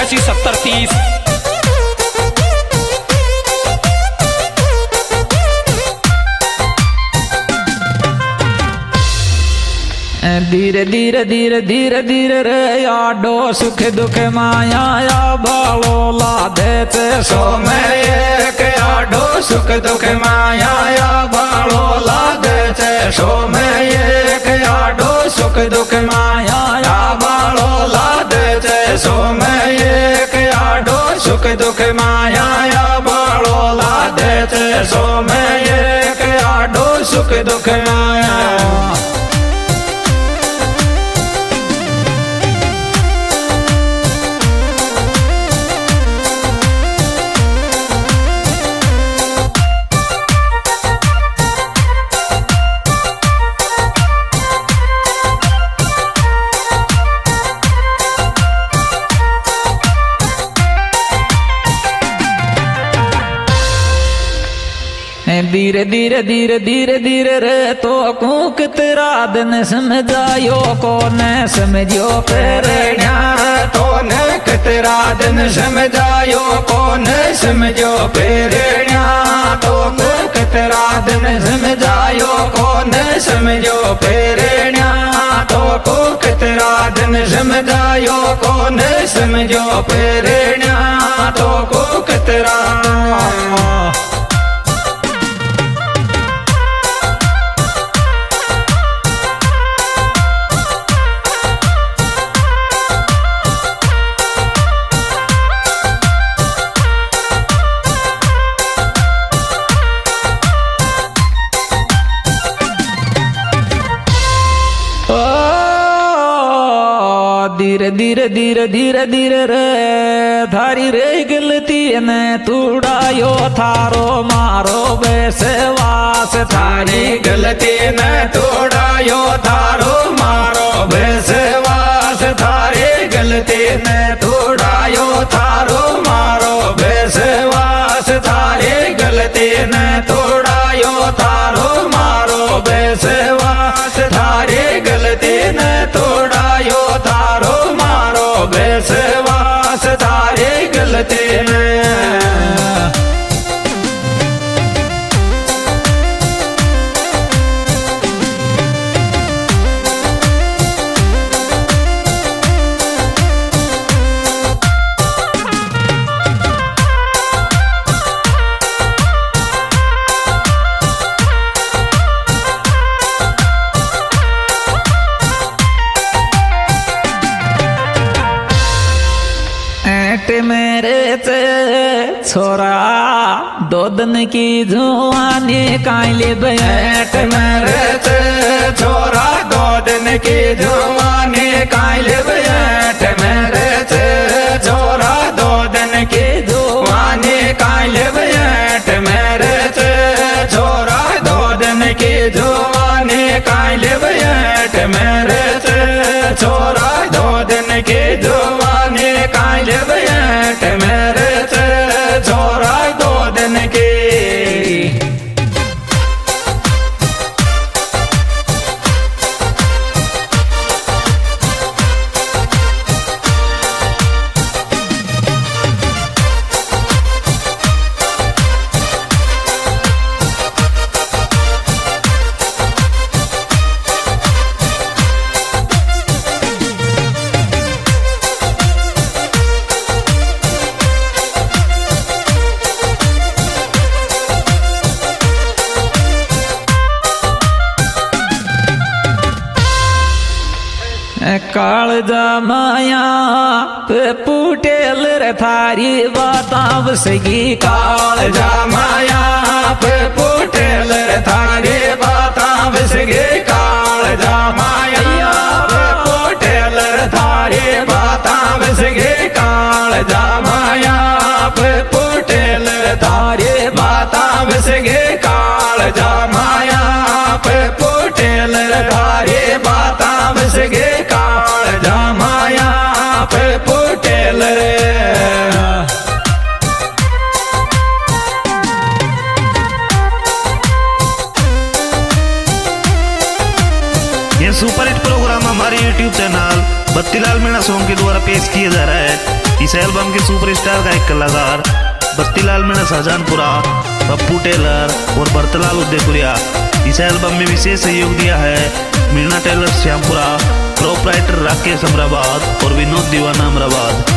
817030। धीरे धीरे धीरे धीरे धीरे रे आडो सुख दुख माया या बालो लादे चे सो में एक आडो सुख दुख माया या बालो लादे चे सो में एक आडो सुख दुख माया या बालो लादे चे सो में एक आडो सुख दुख माया या बालो लादे चे सो में एक आडो सुख दुख माया। धीरे धीरे धीरे धीरे धीरे रे तो कूक तेरा दिन समझायो को न समझो प्रेरणा तो न तेरा दिन समझायो को न समझो प्रेरणा तो कूक तेरा दिन समझायो को न समझो प्रेरणा तो कूक तेरा दिन समझायो को न समझो प्रेरणा तो कूक तेरा। धीरे धीरे धीरे धीरे धीरे रे थारी रे गलती ने तूड़ायो थारो मारो बेसवास थारी गलती ने तूड़ायो थारो मारो बेसवास थारी गलती ने तूड़ायो थारो मारो बेसवास थारी गलती ने तूड़ायो थारो मारो बेसवास थारी गलती ने तोड़ायो थारो मारो बेसवास थारी गलती ने। मेरे से छोरा दो दिन की जुआनी काले बैठ मेरे से छोरा दो दिन की जुआनी काले बैठ मेरे से छोरा दो दिन की जुआनी काले बैठ मेरे से छोरा दो दिन की जुआनी काले बैठ मेरे से छोरा दो दिन की जुआनी काले बैठ मेरे से छोरा दो दिन की। कालजा माया पे पुटेल रे थारी बताव सगी कालजा माया पे पुटेल रे थारी बताव सगी कालजा माया पे पुटेल रे थारी बताव सगी कालजा माया पे पुटेल रे थारी बताव सगी कालजा माया पे पुटेल रे थारी बताव सगी कालजा माया पे पुटेल रे। ये सुपर हिट प्रोग्राम हमारे YouTube channel Battilal Meena song के द्वारा पेश किया जा रहा है। इस एल्बम के सुपरस्टार गायक कलाकार बस्तीलाल मीणा शाहजहानपुरा, पप्पू टेलर और भरतलाल उदयपुरिया। इस एल्बम में विशेष सहयोग दिया है मीणा टेलर श्यामपुरा, प्रोपराइटर राकेश अमराबाद और विनोद दीवाना अमराबाद।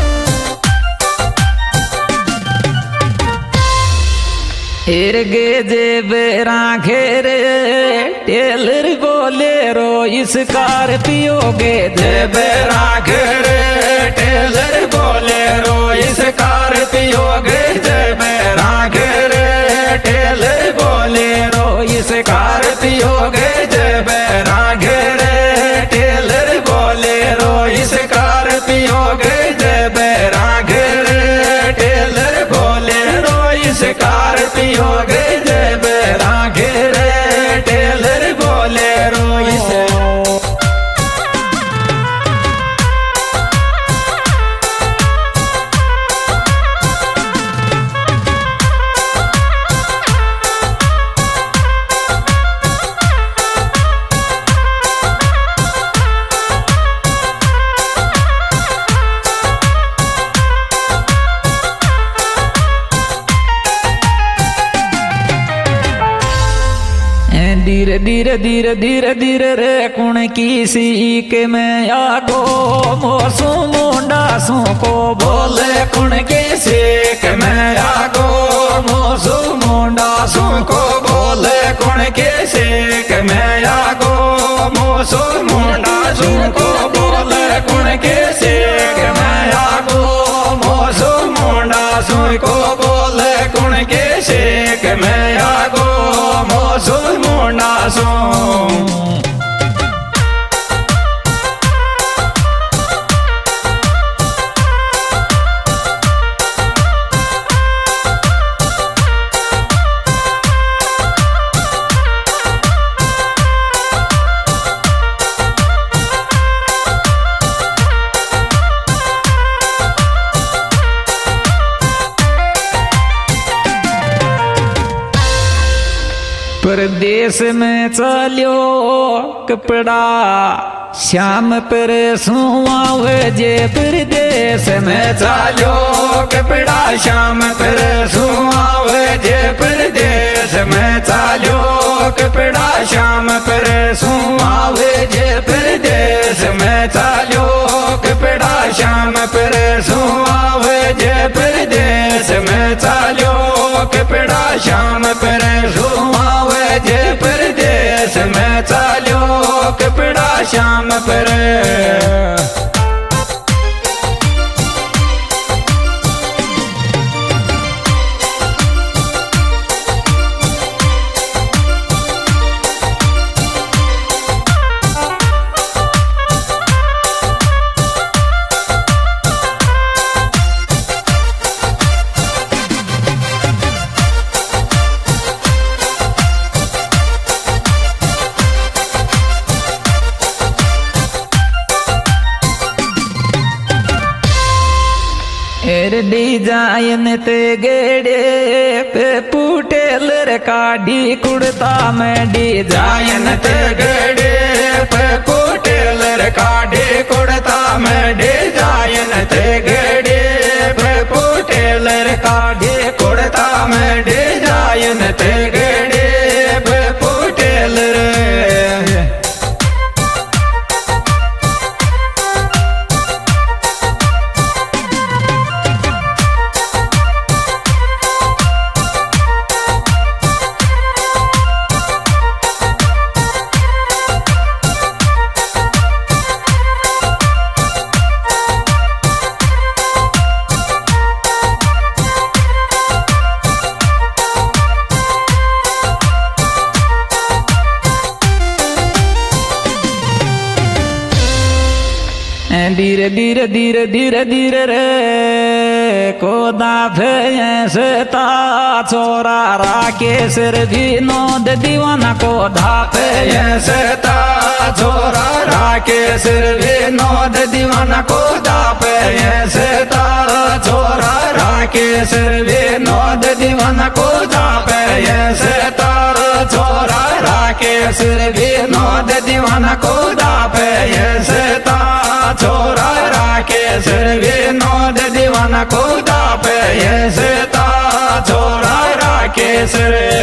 इरगे जे बेरा घेरे टेलर बोलेरो इस स्कॉर्पियो गे जे बेरा घेरे टेलर बोलेरो इस स्कॉर्पियो गे जे बेरा घेरे टेलर बोलेरो इस स्कॉर्पियो गे जे बेरा घेरे टेलर बोलेरो इस स्कॉर्पियो गे जे बेरा घेरे टेलर बोलेरो इस स्कॉर्पियो गे जे बेरा घेरे टेलर बोलेरो इसे। धीरे धीरे धीरे धीरे धीरे रे कुण की सी के मैं आगो मोसू मुंडा सू को बोले कुण की सी के मैं आगो मोसू मुंडा सू को बोले कुण की सी के मैं आगो मोसू मुंडा सू को बोले कुण की सी के मैं आगो मोसू मुंडा सू को बोले कुण की सी के मैं आगो मोसू मुंडा सू। परदेश में चलियो कपड़ा श्याम पर सुआवे जे परदेश में चलियो कपड़ा श्याम पर सुआवे जे परदेश में चलियो कपड़ा श्याम पर सुआवे जे परदेश में चलियो कपड़ा श्याम पर सुआवे जे परदेश में चलियो कपड़ा श्याम पर सुआवे जे परदेश में चलियो कपड़ा श्याम पर। डिजाइन ते गेड़े पे पुटेलर काढ़ी कुड़ता में डिजाइन ते गेड़े पे पुटेलर काढ़ी कुड़ता में डिजाइन ते गेड़े पे पुटेलर काढ़ी कुड़ता में डिजाइन ते गेड़े पे पुटेलर। धीरे धीरे धीरे धीरे धीरे रे कोदा भैंसता छोरा राकेश विनोद दीवाना कोदा भैंसता छोरा राकेश विनोद दीवाना कोदा भैंसता छोरा राकेश विनोद दीवाना कोदा भैंसता छोरा राकेश विनोद दीवाना कोदा भैंसता छोरा राकेश विनोद दीवाना खुदा पे ये सेता छोरा राकेश रे।